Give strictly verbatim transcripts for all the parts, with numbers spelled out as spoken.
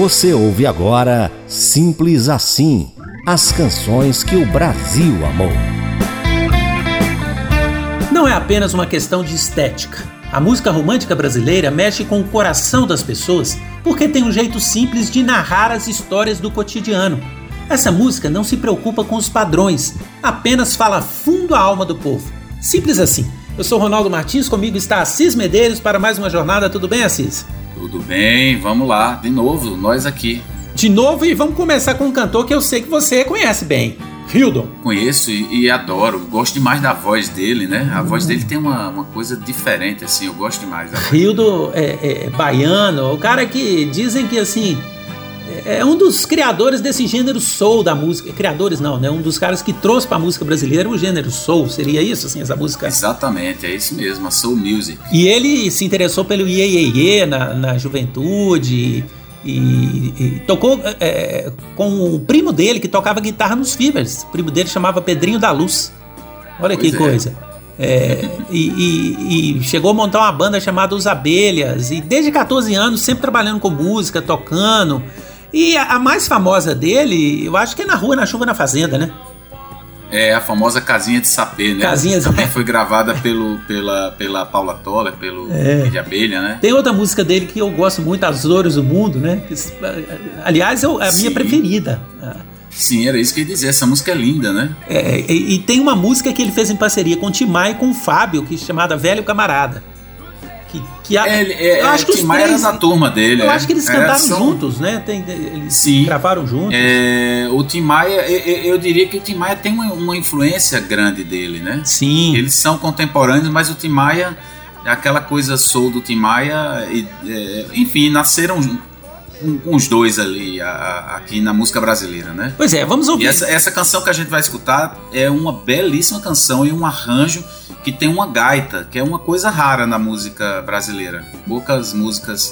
Você ouve agora Simples Assim, as canções que o Brasil amou. Não é apenas uma questão de estética. A música romântica brasileira mexe com o coração das pessoas porque tem um jeito simples de narrar as histórias do cotidiano. Essa música não se preocupa com os padrões, apenas fala fundo à alma do povo. Simples assim. Eu sou Ronaldo Martins, comigo está Assis Medeiros para mais uma jornada. Tudo bem, Assis? Tudo bem, vamos lá, de novo, nós aqui. De novo, e vamos começar com um cantor que eu sei que você conhece bem, Hildon. Conheço e, e adoro, gosto demais da voz dele, né? A voz dele tem uma, uma coisa diferente, assim, eu gosto demais da voz. Hildon é, é baiano, o cara que dizem que, assim, é um dos criadores desse gênero soul da música. Criadores não, né? Um dos caras que trouxe pra música brasileira o gênero soul, seria isso, assim, essa música? Exatamente, é isso mesmo, a soul music. E ele se interessou pelo iê, iê, iê na, na juventude e, e tocou é, com o primo dele que tocava guitarra nos Fevers. O primo dele chamava Pedrinho da Luz. Olha pois que é. coisa. É, e, e, e chegou a montar uma banda chamada Os Abelhas e desde catorze anos sempre trabalhando com música, tocando. E a, a mais famosa dele, eu acho que é Na Rua, na Chuva, na Fazenda, né? É, a famosa Casinha de Sapê, né? Casinha de... Também foi gravada pelo, pela, pela Paula Toller, pelo é. de Abelha, né? Tem outra música dele que eu gosto muito, As Dores do Mundo, né? Que, aliás, é a Sim. minha preferida. Sim, era isso que eu ia dizer, essa música é linda, né? É, e, e tem uma música que ele fez em parceria com o Tim Maia e com o Fábio, que é chamada Velho Camarada. Que, que a, é, é, eu acho que os três era da turma dele. Eu é. acho que eles cantaram é, são... juntos, né? Tem, eles Sim. gravaram juntos. É, o Tim Maia, eu, eu diria que o Tim Maia tem uma, uma influência grande dele, né? Sim. Eles são contemporâneos, mas o Tim Maia, aquela coisa soul do Tim Maia, e, é, enfim, nasceram com, com os dois ali a, a, aqui na música brasileira, né? Pois é, vamos ouvir. E essa, essa canção que a gente vai escutar é uma belíssima canção e um arranjo que tem uma gaita, que é uma coisa rara na música brasileira. Poucas músicas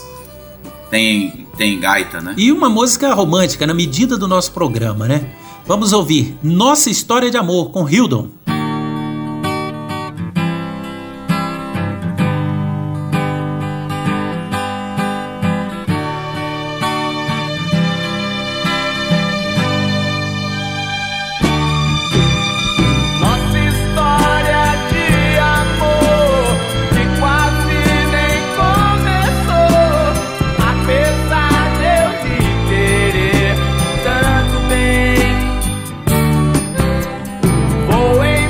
têm, têm gaita, né? E uma música romântica, na medida do nosso programa, né? Vamos ouvir Nossa História de Amor, com Hildon. Voei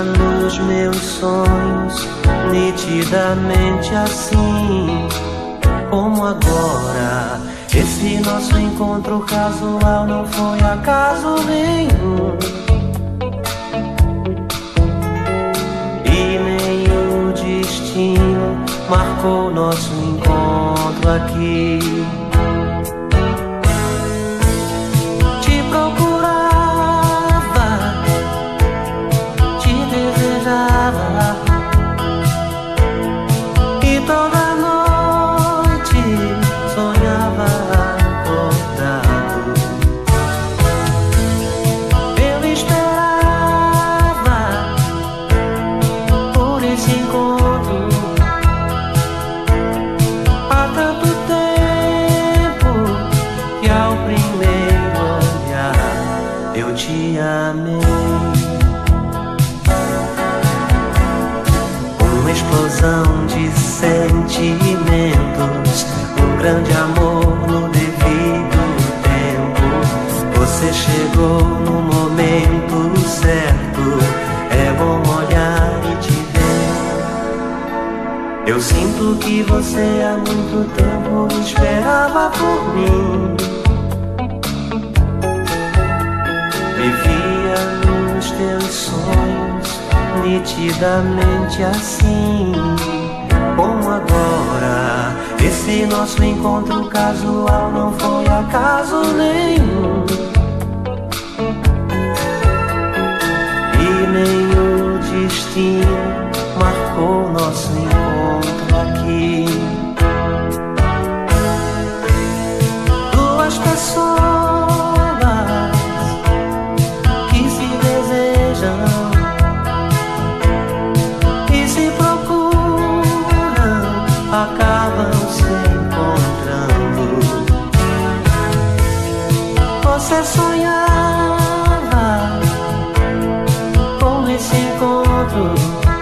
nos meus sonhos, nitidamente assim como agora. Esse nosso encontro casual não foi acaso nenhum, e nem o destino marcou nosso encontro aqui. Te procurava, te desejava, e toda noite sonhava acordado. Eu esperava por esse encontro há tanto tempo, que ao primeiro olhar eu te amei. Uma explosão de sentimentos, um grande amor no devido tempo. Você chegou no momento certo, é bom olhar e te ver. Eu sinto que você há muito tempo esperava por mim. Vivia nos teus sonhos, nitidamente assim como agora. Esse nosso encontro casual não foi acaso nenhum, e nem o destino marcou nosso encontro aqui. Duas pessoas que se desejam e se procuram, acabam se encontrando. Você sonhava com esse encontro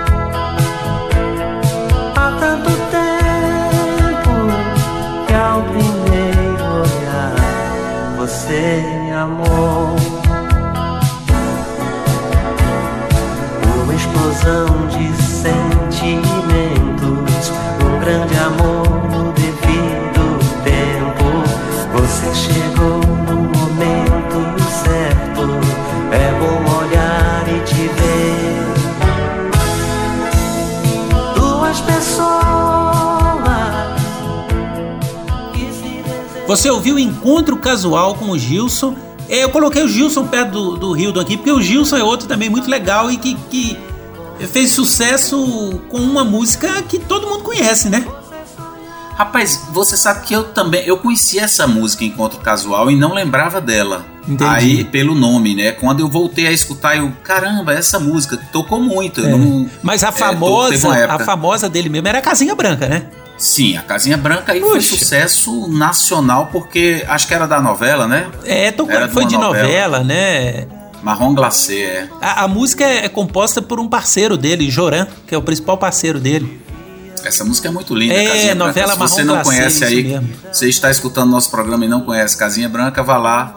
há tanto tempo, que ao primeiro olhar você me amou. Uma explosão de sentimentos, um grande amor no devido tempo. Você chegou no momento certo, é bom olhar e te ver. Duas pessoas que se desejam. Você ouviu Encontro Casual com o Gilson. Eu coloquei o Gilson perto do, do Hildon aqui, porque o Gilson é outro também muito legal e que, que fez sucesso com uma música que todo mundo conhece, né? Rapaz, você sabe que eu também, eu conhecia essa música Encontro Casual e não lembrava dela. Entendi. Aí, pelo nome, né? Quando eu voltei a escutar, eu, caramba, essa música tocou muito. É. Não, Mas a é, famosa, to, a famosa dele mesmo era a Casinha Branca, né? Sim, a Casinha Branca aí Puxa. foi sucesso nacional, porque acho que era da novela, né? É, tocou, Era de foi uma de novela, novela. né? Marrom Glacé, é. A, a música é, é composta por um parceiro dele, Joran, que é o principal parceiro dele. Essa música é muito linda, É, Casinha novela Branca. Se você Marrom não Glacé, conhece isso aí, mesmo. você está escutando nosso programa e não conhece Casinha Branca, vá lá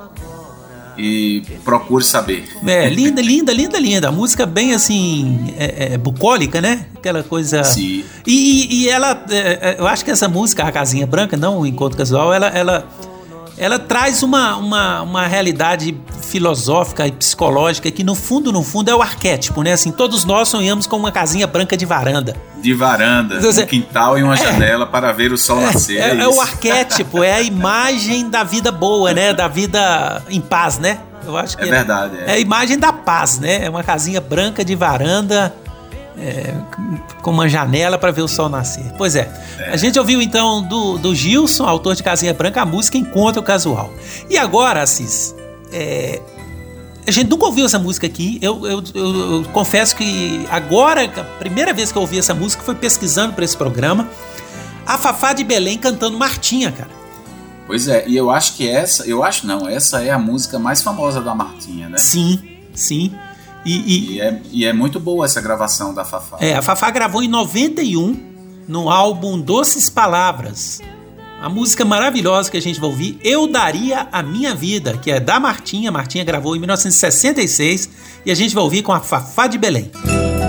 e procure saber. É, linda, linda, linda, linda. A música bem assim, é, é, bucólica, né? Aquela coisa. Sim. E, e, e ela, é, eu acho que essa música, a Casinha Branca, não o Encontro Casual, ela, ela, ela traz uma, uma, uma realidade filosófica e psicológica que no fundo, no fundo é o arquétipo, né? Assim, todos nós sonhamos com uma casinha branca de varanda. De varanda, Então, um quintal e uma é, janela para ver o sol nascer. É, É, é o isso. arquétipo, é a imagem da vida boa, né? Da vida em paz, né? Eu acho que É verdade, é. É a imagem da paz, né? É uma casinha branca de varanda, é, com uma janela para ver o sol nascer. Pois é. é. A gente ouviu então do, do Gilson, autor de Casinha Branca, a música Encontro Casual. E agora, Assis, é, a gente nunca ouviu essa música aqui. Eu, eu, eu, eu confesso que agora, a primeira vez que eu ouvi essa música foi pesquisando para esse programa. A Fafá de Belém cantando Martinha, cara. Pois é, e eu acho que essa, eu acho não, essa é a música mais famosa da Martinha, né? Sim, sim. E, e, e, é, e é muito boa essa gravação da Fafá. É, a Fafá gravou em noventa e um no álbum Doces Palavras. A música maravilhosa que a gente vai ouvir, Eu Daria a Minha Vida, que é da Martinha. Martinha gravou em mil novecentos e sessenta e seis e a gente vai ouvir com a Fafá de Belém.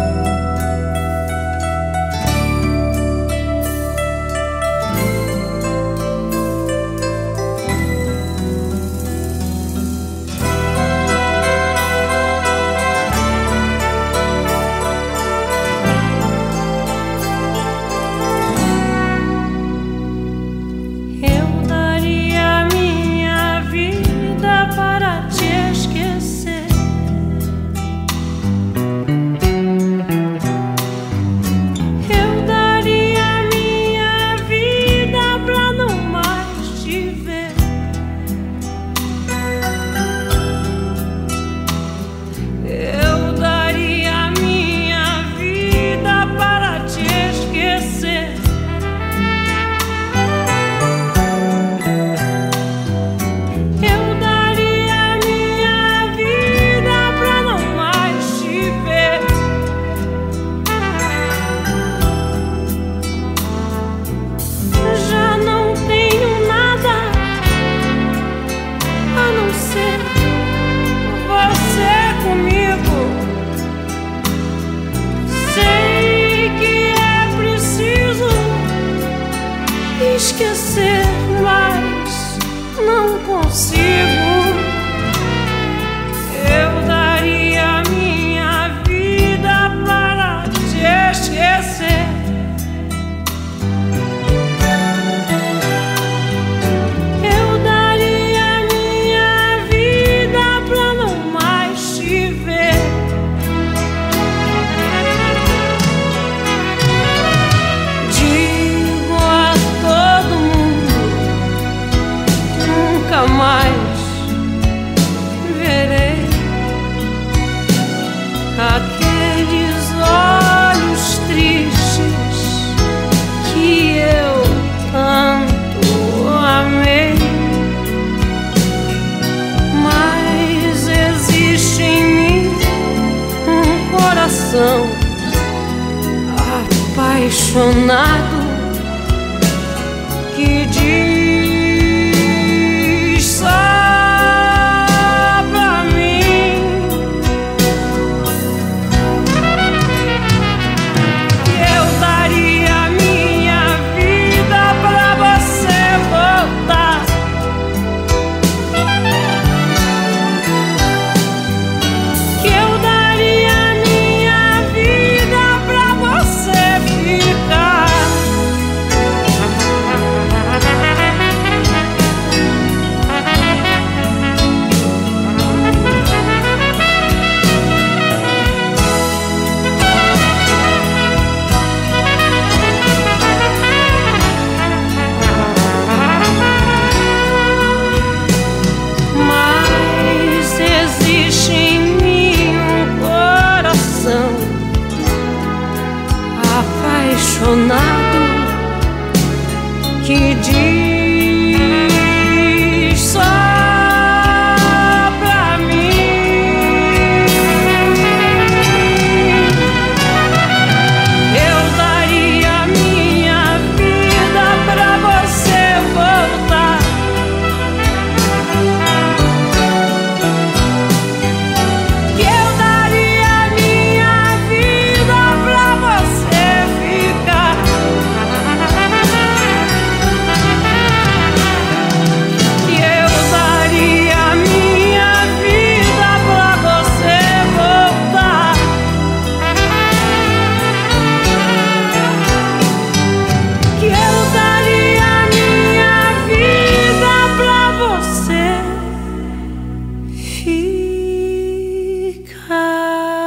esquecer, mas não consigo. Eu daria minha vida para te esquecer. Eu daria minha vida pra não mais te ver. Digo a todo mundo, nunca mais verei aqueles olhos tristes que eu tanto amei. Mas existe em mim um coração apaixonado que diz só pra mim que eu daria minha vida pra você voltar. Que eu daria minha vida pra você ficar. Mas existe em mim um coração apaixonado que diz só pra mim. Eu daria minha vida pra você voltar. Que eu daria minha vida pra você ficar. Que eu daria minha vida pra você voltar. Que eu daria minha vida pra você ficar.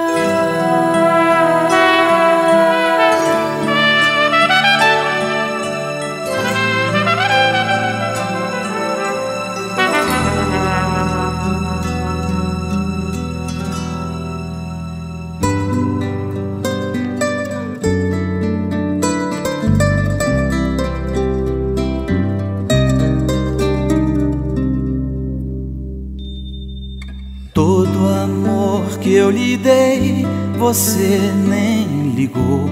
Todo amor que eu lhe dei, você nem ligou.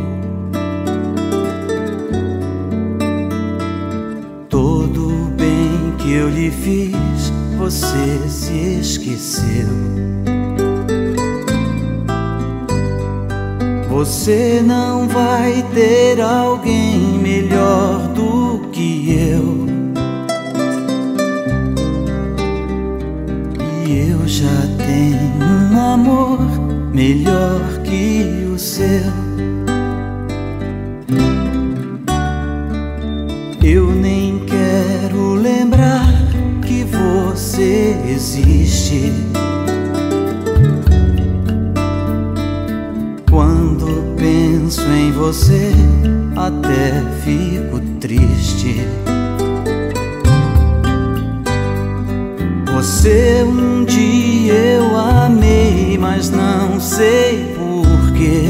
Todo o bem que eu lhe fiz, você se esqueceu. Você não vai ter alguém melhor do que eu. E eu já tenho um amor melhor que o seu. Eu nem quero lembrar que você existe. Quando penso em você, até fico triste. Você um dia eu amei, mas não sei porquê.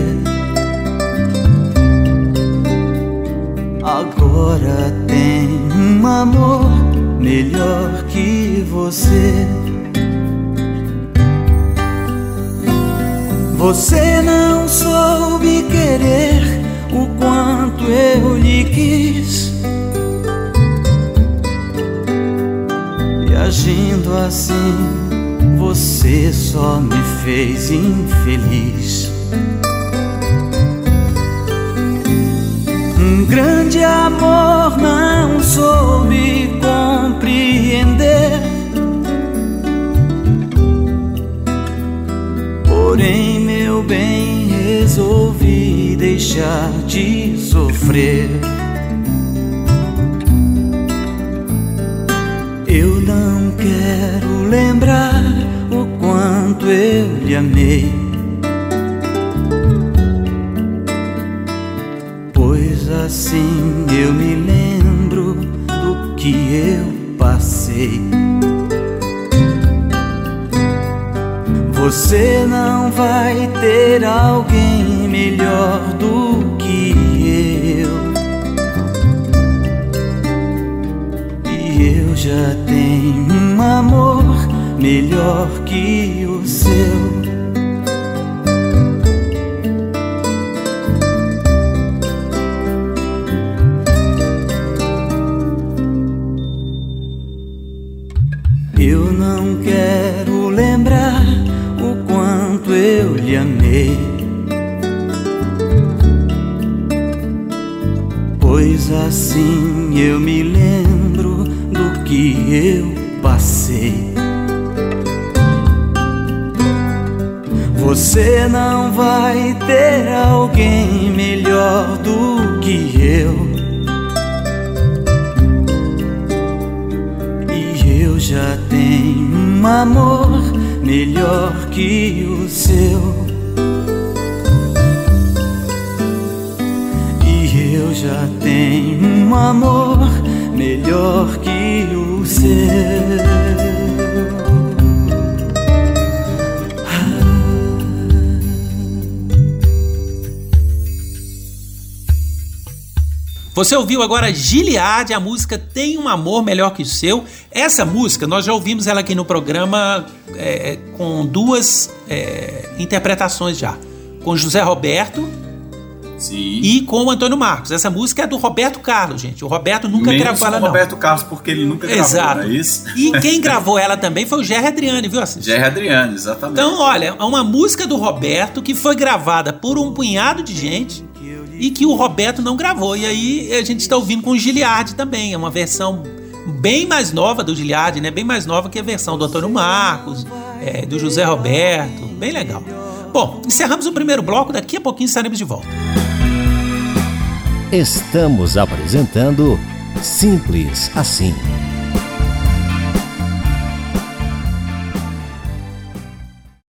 Agora tem um amor melhor que você. Você não soube querer o quanto eu lhe quis. E agindo assim, você só me fez infeliz. Um grande amor não sou resolvi deixar de sofrer. Eu não quero lembrar o quanto eu lhe amei, pois assim eu me lembro do que eu passei. Você não vai ter alguém melhor do que eu, e eu já tenho um amor melhor que o seu. Eu não quero lembrar o quanto eu lhe amei, pois assim eu me lembro do que eu passei. Você não vai ter alguém melhor do que eu, e eu já tenho um amor melhor que o seu. E eu já tenho um amor melhor que o seu. Você ouviu agora Giliad, a música Tem um Amor Melhor que o Seu. Essa música, nós já ouvimos ela aqui no programa é, com duas é, interpretações já. Com José Roberto Sim. e com o Antônio Marcos. Essa música é do Roberto Carlos, gente. O Roberto nunca Menos gravou ela, o não. Roberto Carlos, porque ele nunca gravou, Exato. não é isso? E quem gravou ela também foi o Gerry Adriani, viu, Assis? Gerry Adriani, exatamente. Então, olha, é uma música do Roberto que foi gravada por um punhado de gente e que o Roberto não gravou. E aí a gente está ouvindo com o Giliad também. É uma versão bem mais nova do Giliad, né? Bem mais nova que a versão do Antônio Marcos, é, do José Roberto. Bem legal. Bom, encerramos o primeiro bloco. Daqui a pouquinho estaremos de volta. Estamos apresentando Simples Assim.